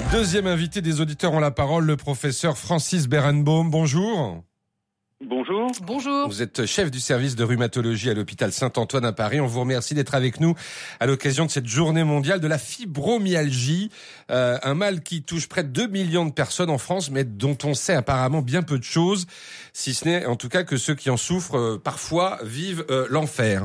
Deuxième invité des auditeurs ont la parole, le professeur Francis Berenbaum. Bonjour. Bonjour. Bonjour. Vous êtes chef du service de rhumatologie à l'hôpital Saint-Antoine à Paris. On vous remercie d'être avec nous à l'occasion de cette journée mondiale de la fibromyalgie, un mal qui touche près de 2 millions de personnes en France, mais dont on sait apparemment bien peu de choses, si ce n'est en tout cas que ceux qui en souffrent parfois vivent l'enfer.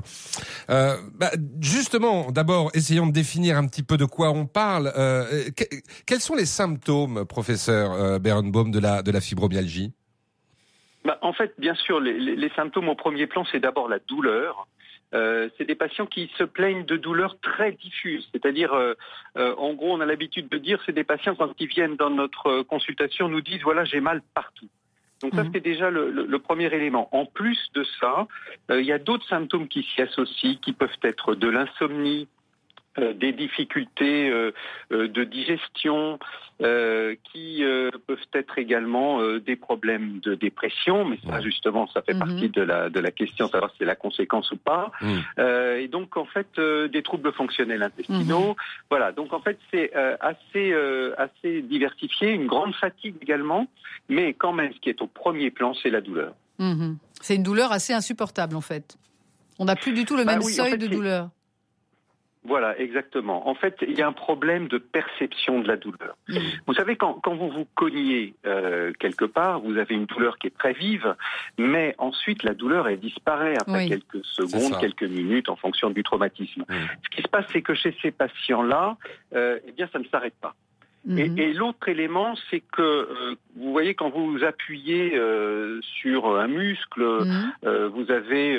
Justement, d'abord, essayons de définir un petit peu de quoi on parle. Quels sont les symptômes, professeur Berenbaum, de la fibromyalgie ? En fait, bien sûr, les symptômes au premier plan, c'est d'abord la douleur. C'est des patients qui se plaignent de douleurs très diffuses. C'est-à-dire, en gros, on a l'habitude de dire, c'est des patients, quand ils viennent dans notre consultation, nous disent, voilà, j'ai mal partout. Donc ça, c'est déjà le premier élément. En plus de ça, il y a d'autres symptômes qui s'y associent, qui peuvent être de l'insomnie, des difficultés de digestion, qui peuvent être également des problèmes de dépression, mais ça justement ça fait partie de la question, savoir si c'est la conséquence ou pas. Et donc en fait des troubles fonctionnels intestinaux. Voilà, donc en fait c'est assez diversifié, une grande fatigue également, mais quand même ce qui est au premier plan c'est la douleur. C'est une douleur assez insupportable en fait. On n'a plus du tout le même seuil de douleur. Voilà, exactement. En fait, il y a un problème de perception de la douleur. Vous savez, quand vous vous cognez quelque part, vous avez une douleur qui est très vive, mais ensuite la douleur, elle disparaît après quelques secondes, quelques minutes, en fonction du traumatisme. Ce qui se passe, c'est que chez ces patients-là, eh bien, ça ne s'arrête pas. Et l'autre élément, c'est que vous voyez quand vous appuyez sur un muscle, vous avez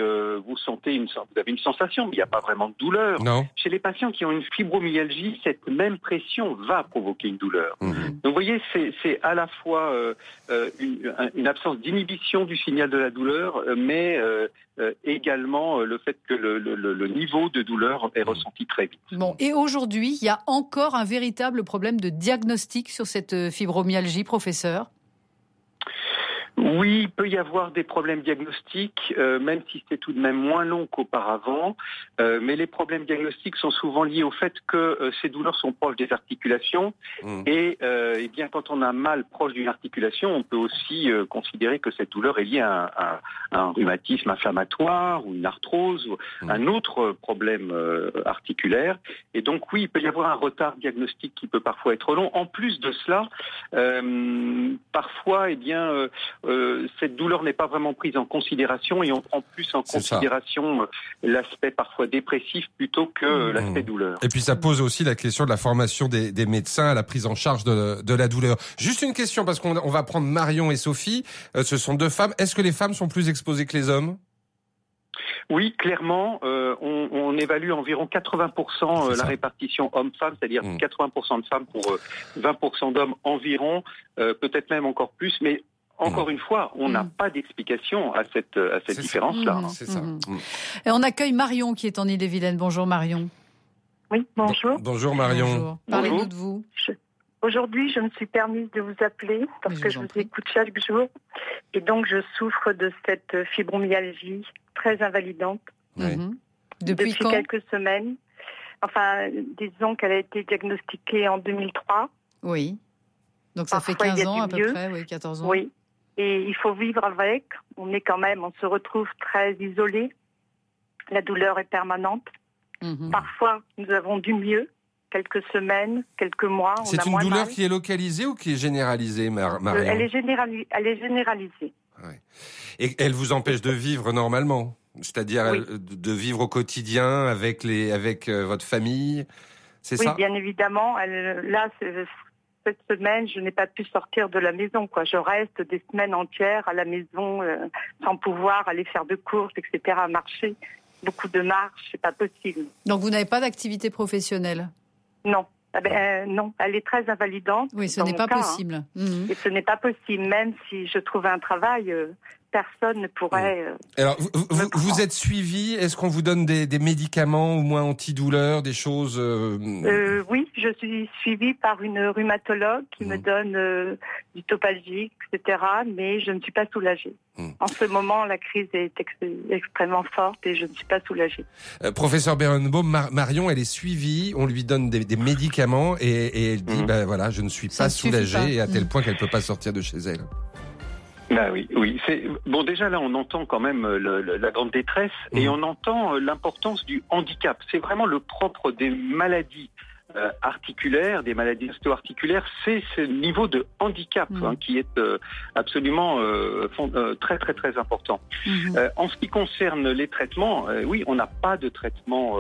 une sensation, mais il n'y a pas vraiment de douleur. Non. Chez les patients qui ont une fibromyalgie, cette même pression va provoquer une douleur. Donc vous voyez, c'est à la fois une absence d'inhibition du signal de la douleur, mais également le fait que le niveau de douleur est ressenti très vite. Bon, et aujourd'hui, il y a encore un véritable problème de diagnostic sur cette fibromyalgie, professeur ? Oui, il peut y avoir des problèmes diagnostiques, même si c'est tout de même moins long qu'auparavant. Mais les problèmes diagnostiques sont souvent liés au fait que ces douleurs sont proches des articulations. Et bien, quand on a mal proche d'une articulation, on peut aussi considérer que cette douleur est liée à un rhumatisme inflammatoire ou une arthrose ou un autre problème articulaire. Et donc oui, il peut y avoir un retard diagnostique qui peut parfois être long. En plus de cela, parfois, cette douleur n'est pas vraiment prise en considération et on prend plus en considération l'aspect parfois dépressif plutôt que l'aspect douleur. Et puis ça pose aussi la question de la formation des médecins à la prise en charge de la douleur. Juste une question, parce qu'on va prendre Marion et Sophie, ce sont deux femmes. Est-ce que les femmes sont plus exposées que les hommes ? Oui, clairement, on évalue environ 80% la répartition homme-femme, c'est-à-dire 80% de femmes pour 20% d'hommes environ, peut-être même encore plus, mais encore une fois, on n'a pas d'explication à cette différence-là. C'est ça. Et on accueille Marion qui est en Ille-et-Vilaine. Bonjour Marion. Oui, bonjour. Bonjour Marion. Bonjour. Parlez-nous de vous. Aujourd'hui, je me suis permise de vous appeler parce que je vous écoute chaque jour. Et donc, je souffre de cette fibromyalgie très invalidante. Depuis quand ? Quelques semaines. Enfin, disons qu'elle a été diagnostiquée en 2003. Oui. Donc ça fait 15 ans à peu près, 14 ans. Oui. Et il faut vivre avec. On se retrouve très isolés. La douleur est permanente. Parfois, nous avons du mieux. Quelques semaines, quelques mois. C'est une douleur qui est localisée ou qui est généralisée, Marion ? Elle est généralisée. Ouais. Et elle vous empêche de vivre normalement ? C'est-à-dire de vivre au quotidien avec votre famille ? C'est ça ? Oui, bien évidemment. Cette semaine, je n'ai pas pu sortir de la maison. Je reste des semaines entières à la maison sans pouvoir aller faire de courses, etc., marcher. Beaucoup de marches, c'est pas possible. Donc vous n'avez pas d'activité professionnelle ? Non. Non, elle est très invalidante. Oui, ce n'est pas possible. Et ce n'est pas possible, même si je trouve un travail personne ne pourrait... Alors, vous êtes suivi? Est-ce qu'on vous donne des médicaments, au moins antidouleurs, des choses Oui, je suis suivie par une rhumatologue qui me donne du Topalgique, etc. Mais je ne suis pas soulagée. En ce moment, la crise est extrêmement forte et je ne suis pas soulagée. Professeur Berenbaum, Marion, elle est suivie, on lui donne des médicaments et elle dit, voilà, je ne suis pas soulagée, et à tel point qu'elle ne peut pas sortir de chez elle. Bah oui. Bon, déjà là, on entend quand même la grande détresse et on entend l'importance du handicap. C'est vraiment le propre des maladies articulaires, des maladies ostéo-articulaires, c'est ce niveau de handicap qui est absolument très très très important. En ce qui concerne les traitements, oui, on n'a pas de traitement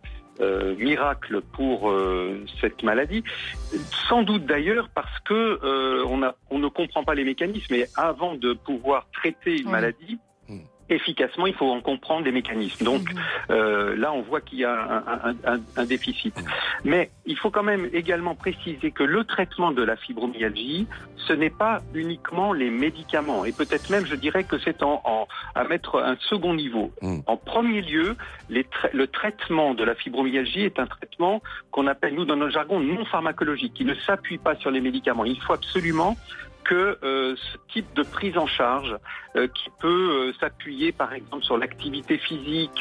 miracle pour cette maladie, sans doute d'ailleurs parce que on ne comprend pas les mécanismes. Et avant de pouvoir traiter une maladie efficacement, il faut en comprendre les mécanismes. Donc là, on voit qu'il y a un déficit. Mais il faut quand même également préciser que le traitement de la fibromyalgie, ce n'est pas uniquement les médicaments. Et peut-être même, je dirais que c'est à mettre un second niveau. En premier lieu, le traitement de la fibromyalgie est un traitement qu'on appelle, nous, dans notre jargon, non pharmacologique, qui ne s'appuie pas sur les médicaments. Il faut absolument que ce type de prise en charge qui peut s'appuyer par exemple sur l'activité physique,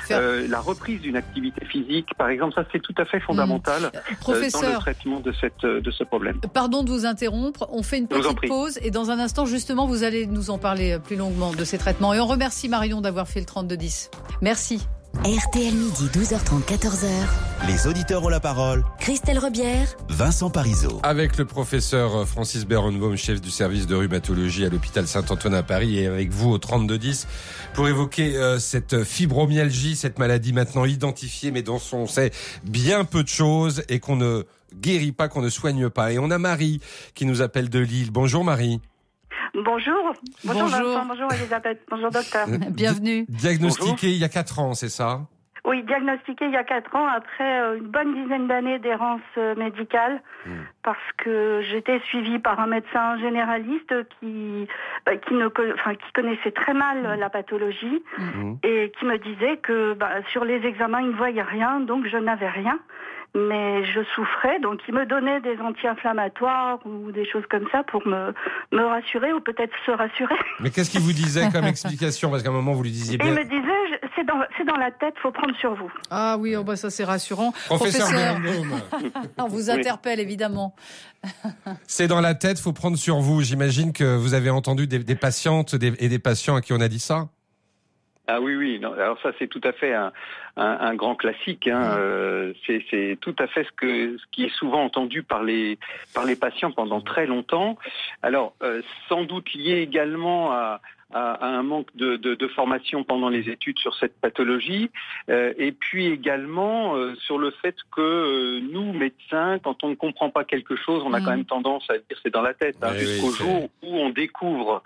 la reprise d'une activité physique, par exemple, ça c'est tout à fait fondamental dans le traitement de ce problème. Pardon de vous interrompre, on fait une petite pause et dans un instant justement vous allez nous en parler plus longuement de ces traitements et on remercie Marion d'avoir fait le 3210. Merci. RTL midi, 12h30, 14h. Les auditeurs ont la parole. Christelle Rebière, Vincent Parisot. Avec le professeur Francis Berenbaum, chef du service de rhumatologie à l'hôpital Saint-Antoine à Paris, et avec vous au 3210 pour évoquer cette fibromyalgie, cette maladie maintenant identifiée, mais dont on sait bien peu de choses et qu'on ne guérit pas, qu'on ne soigne pas. Et on a Marie qui nous appelle de Lille. Bonjour Marie. Bonjour Vincent, bonjour Elisabeth, bonjour docteur. Bienvenue. Diagnostiqué il y a 4 ans, c'est ça ? Oui, diagnostiqué il y a 4 ans après une bonne dizaine d'années d'errance médicale parce que j'étais suivie par un médecin généraliste qui connaissait très mal la pathologie et qui me disait que sur les examens il ne voyait rien, donc je n'avais rien. Mais je souffrais, donc il me donnait des anti-inflammatoires ou des choses comme ça pour me rassurer ou peut-être se rassurer. Mais qu'est-ce qu'il vous disait comme explication ? Parce qu'à un moment vous lui disiez bien... Il me disait, c'est dans la tête, faut prendre sur vous. Ah oui, ça c'est rassurant. Professeur Berenbaum. On vous interpelle évidemment. C'est dans la tête, faut prendre sur vous. J'imagine que vous avez entendu des patientes et des patients à qui on a dit ça ? Ah oui, non, alors ça c'est tout à fait un grand classique. C'est tout à fait ce qui est souvent entendu par les patients pendant très longtemps. Alors sans doute lié également à un manque de formation pendant les études sur cette pathologie, et puis également sur le fait que nous, médecins, quand on ne comprend pas quelque chose, on a quand même tendance à dire c'est dans la tête, jusqu'au jour où on découvre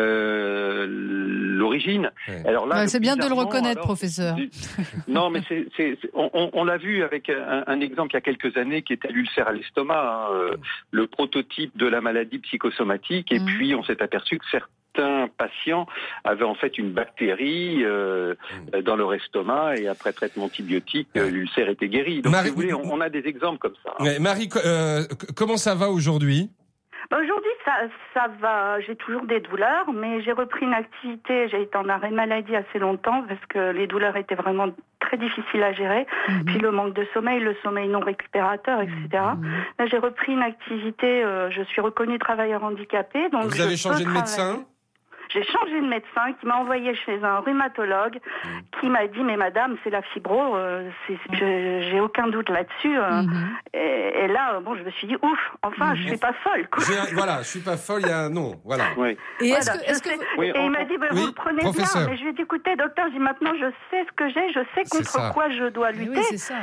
l'origine. Alors là, c'est bien de le reconnaître, professeur. Non, mais on l'a vu avec un exemple il y a quelques années qui était l'ulcère à l'estomac, le prototype de la maladie psychosomatique, et puis on s'est aperçu que certains patients avaient en fait une bactérie dans leur estomac et après traitement antibiotique, l'ulcère était guéri. Donc si vous voulez, on a des exemples comme ça. Marie, comment ça va aujourd'hui ? Aujourd'hui, ça va. J'ai toujours des douleurs, mais j'ai repris une activité. J'ai été en arrêt maladie assez longtemps parce que les douleurs étaient vraiment très difficiles à gérer. Puis le manque de sommeil, le sommeil non récupérateur, etc. Là, j'ai repris une activité. Je suis reconnue travailleur handicapé. Donc vous avez changé de médecin ? J'ai changé de médecin qui m'a envoyé chez un rhumatologue qui m'a dit mais madame c'est la fibro, j'ai aucun doute là-dessus. Et là je me suis dit ouf, enfin je suis pas folle. Quoi. Voilà, je suis pas folle, il y a un nom, voilà. Oui. Et et il m'a dit vous le prenez professeur. bien, mais je lui ai dit écoutez docteur, maintenant je sais ce que j'ai, je sais contre quoi je dois lutter. Oui, c'est ça.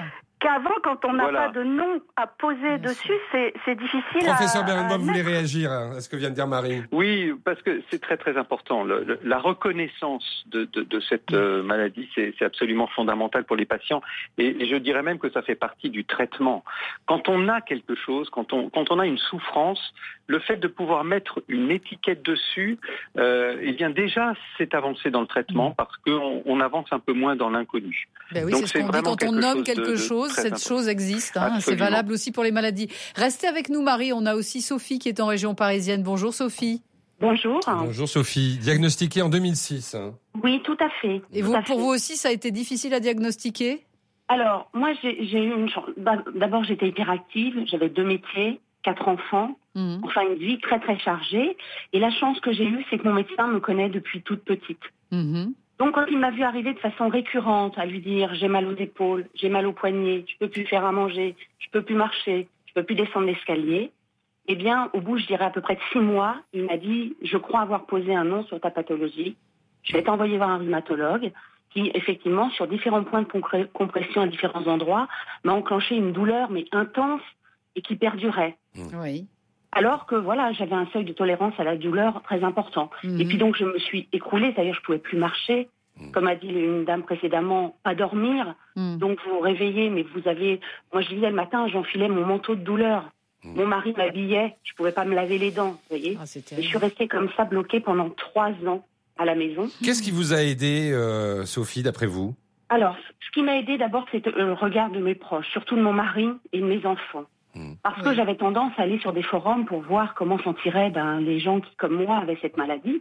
qu'avant, quand on n'a Voilà. pas de nom à poser dessus, c'est difficile. Professeur Berenbaum, vous voulez réagir à ce que vient de dire Marie? Oui, parce que c'est très très important. La reconnaissance de cette maladie, c'est absolument fondamental pour les patients. Et je dirais même que ça fait partie du traitement. Quand on a quelque chose, quand on a une souffrance, le fait de pouvoir mettre une étiquette dessus, eh bien déjà, c'est avancé dans le traitement parce qu'on avance un peu moins dans l'inconnu. Ben oui, Donc, c'est ce qu'on dit quand on nomme quelque chose, cette chose existe. Hein, c'est valable aussi pour les maladies. Restez avec nous, Marie. On a aussi Sophie qui est en région parisienne. Bonjour, Sophie. Bonjour. Bonjour, Sophie. Diagnostiquée en 2006. Oui, tout à fait. Et pour vous aussi, ça a été difficile à diagnostiquer? Alors, moi, j'ai eu une chance. D'abord, j'étais hyperactive. J'avais 2 métiers, 4 enfants. Enfin, une vie très, très chargée. Et la chance que j'ai eue, c'est que mon médecin me connaît depuis toute petite. Donc, quand il m'a vu arriver de façon récurrente à lui dire « j'ai mal aux épaules, j'ai mal aux poignets, je peux plus faire à manger, je peux plus marcher, je peux plus descendre l'escalier », eh bien, au bout, je dirais à peu près de 6 mois, il m'a dit « je crois avoir posé un nom sur ta pathologie. Je vais t'envoyer voir un rhumatologue qui, effectivement, sur différents points de compression à différents endroits, m'a enclenché une douleur, mais intense et qui perdurait. » Oui. Alors que, voilà, j'avais un seuil de tolérance à la douleur très important. Et puis donc, je me suis écroulée, c'est-à-dire je pouvais plus marcher. Comme a dit une dame précédemment, pas dormir. Donc, vous vous réveillez, mais vous avez... Moi, je disais le matin, j'enfilais mon manteau de douleur. Mon mari m'habillait, je pouvais pas me laver les dents, vous voyez. Et je suis restée comme ça, bloquée pendant 3 ans à la maison. Qu'est-ce qui vous a aidé, Sophie, d'après vous? Alors, ce qui m'a aidée d'abord, c'est le regard de mes proches, surtout de mon mari et de mes enfants. Parce que j'avais tendance à aller sur des forums pour voir comment s'en tiraient les gens qui, comme moi, avaient cette maladie.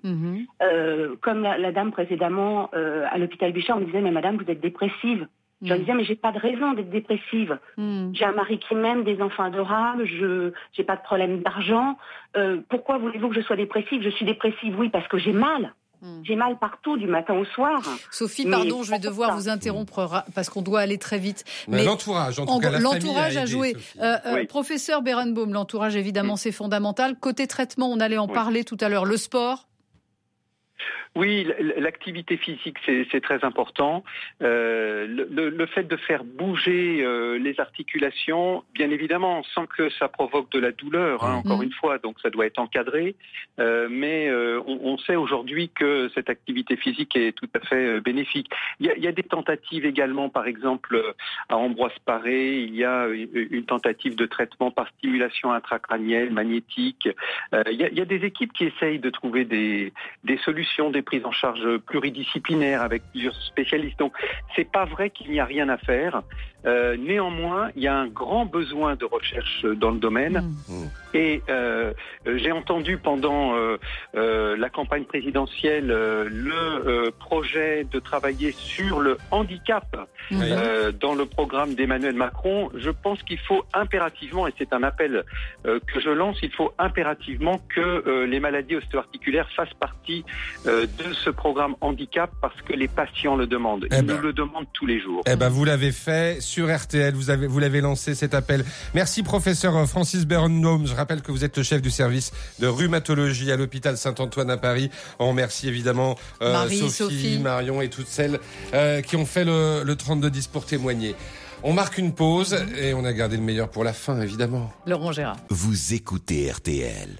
Comme la dame précédemment à l'hôpital Bichat, on me disait « mais madame, vous êtes dépressive ». Je leur disais « mais j'ai pas de raison d'être dépressive. J'ai un mari qui m'aime, des enfants adorables, j'ai pas de problème d'argent. Pourquoi voulez-vous que je sois dépressive ? Je suis dépressive, oui, parce que j'ai mal. J'ai mal partout, du matin au soir. » Sophie, pardon, je vais devoir vous interrompre parce qu'on doit aller très vite. Mais l'entourage, en tout cas, l'entourage a joué. Oui. Professeur Berenbaum, l'entourage, évidemment, c'est fondamental. Côté traitement, on allait en parler tout à l'heure. Le sport? Oui, l'activité physique, c'est très important. Le fait de faire bouger les articulations, bien évidemment, sans que ça provoque de la douleur, encore une fois, donc ça doit être encadré. Mais on sait aujourd'hui que cette activité physique est tout à fait bénéfique. Il y a des tentatives également, par exemple, à Ambroise Paré, il y a une tentative de traitement par stimulation intracrânienne, magnétique. Il y a des équipes qui essayent de trouver des solutions, des prises en charge pluridisciplinaires avec plusieurs spécialistes. Donc, c'est pas vrai qu'il n'y a rien à faire. Néanmoins, il y a un grand besoin de recherche dans le domaine. Et j'ai entendu pendant la campagne présidentielle le projet de travailler sur le handicap dans le programme d'Emmanuel Macron. Je pense qu'il faut impérativement, et c'est un appel que je lance, il faut impérativement que les maladies ostéo-articulaires fassent partie de ce programme handicap parce que les patients le demandent. Ils nous le demandent tous les jours. Eh ben, vous l'avez fait sur RTL, vous l'avez lancé cet appel. Merci professeur Francis Berenbaum. Je rappelle que vous êtes le chef du service de rhumatologie à l'hôpital Saint-Antoine à Paris. On remercie évidemment Sophie, Marion et toutes celles qui ont fait le 3210 pour témoigner. On marque une pause et on a gardé le meilleur pour la fin, évidemment. Laurent Gérard. Vous écoutez RTL.